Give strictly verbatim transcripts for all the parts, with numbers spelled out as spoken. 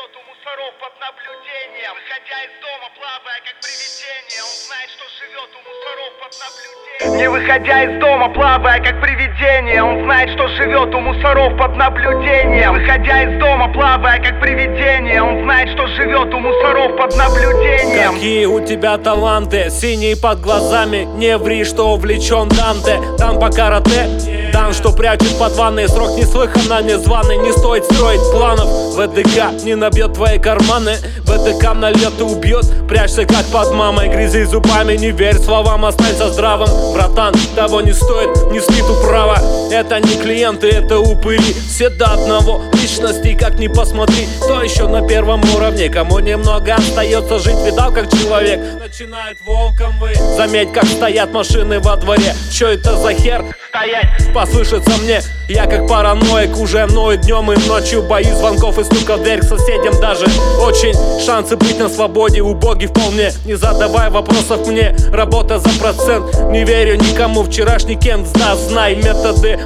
живет у мусоров под наблюдением. Выходя из дома, плавая как привидение, он знает, что живет у мусоров под наблюдением. Не выходя из дома, плавая как привидение, он знает, что живет у мусоров под наблюдением. Выходя из дома, плавая как привидение, он знает, что живет у мусоров под наблюдением. Какие у тебя таланты, синие под глазами, не ври, что увлечен Данте. Дан по карате, дан, что прячет под ванной, срок неслыханно незваный. Не стоит строить планов, ВДК не набьет твои карманы, ВДК нальет и убьет. Прячься как под мамой, грязи зубами, не верь словам, останься здравым. Братан, того не стоит, не спит управа. Это не клиенты, это упыри, все до одного. Личности, как ни посмотри, кто еще на первом уровне. Кому немного остается жить, видал, как человек начинает волком вы. Заметь, как стоят машины во дворе. Че это за хер? Стоять! Послышится мне, я как параноик уже мною днем и ночью. Боюсь звонков и стука в дверь к соседям даже. Очень шансы быть на свободе убоги вполне. Не задавай вопросов мне, работа за процент. Не верю никому, вчерашний Кент, да, знай методы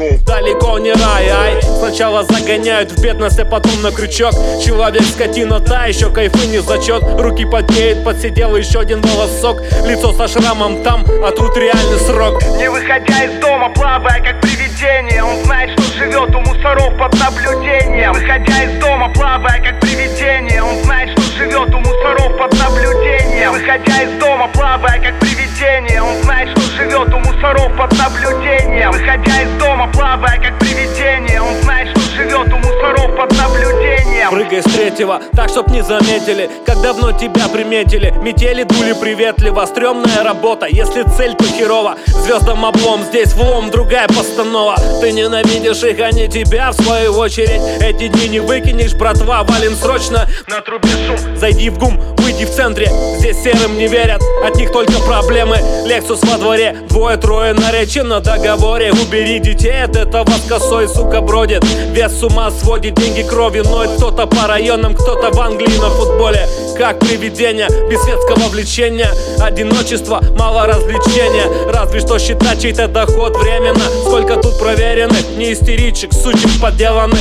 далеко не рай, ай. Сначала загоняют в бедность, а потом на крючок. Человек скотина, та еще кайфы не зачет. Руки потеют, подсидел еще один волосок. Лицо со шрамом там, а тут реальный срок. Не выходя из дома, плавая как привидение, он знает, что живет у мусоров под наблюдением. Выходя из дома, плавая как привидение, он знает, что живет у мусоров под наблюдением. Выходя из дома, плавая как привидение, он знает, что живет у мусоров под наблюдением. Выходя из дома, плавая как привидение, он знает, что живет у мусоров под наблюдением. Прыгай с третьего, так чтоб не заметили, как давно тебя приметили. Метели дули приветливо, стрёмная работа, если цель, то херово. Звездам облом, здесь влом, другая постанова. Ты ненавидишь их, а не тебя в свою очередь. Эти дни не выкинешь, братва, валим срочно. На трубе шум, зайди в гум, выйди в центре. Здесь серым не верят, от них только проблемы. Лексус во дворе, двое-трое наречен на договоре. Убери детей от этого с косой, сука, бродит. Вес с ума сводит, деньги кровью ноет. Кто-то по районам, кто-то в Англии на футболе. Как привидение, без светского влечения. Одиночество, мало развлечения. Разве что считать чей-то доход временно. Сколько тут проверенных, не истеричек, сучек подделанных.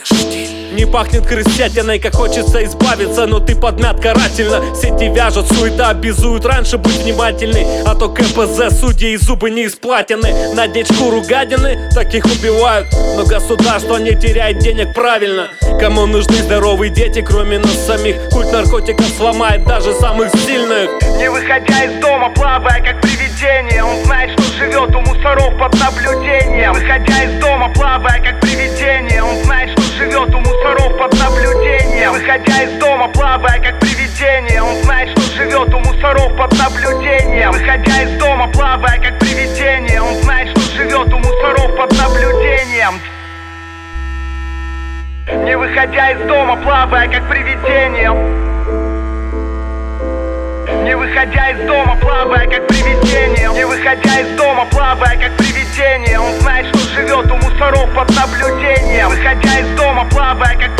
Не пахнет крысятиной, как хочется избавиться, но ты подмят карательно. Сети вяжут, суета обязуют, раньше будь внимательный, а то КПЗ, судьи и зубы не исплатены. Надеть шкуру гадины, таких убивают, но государство не теряет денег правильно. Кому нужны здоровые дети, кроме нас самих? Культ наркотиков сломает даже самых сильных. Не выходя из дома, плавая как привидение, он знает, что живет у мусоров под наблюдением. Выходя из дома, плавая как привидение, он знает, что живет у мусоров под наблюдением. Выходя из дома, плавая как привидение, он знает, что живет у мусоров под наблюдением. Выходя из дома, плавая как привидение, он знает, что живет у мусоров под наблюдением. Не выходя из дома, плавая как привидение. Не выходя из дома, плавая как привидение. Не выходя из дома, плавая как привидение, он знает, что живет у мусоров под наблюдением. Выходя из дома, плавая как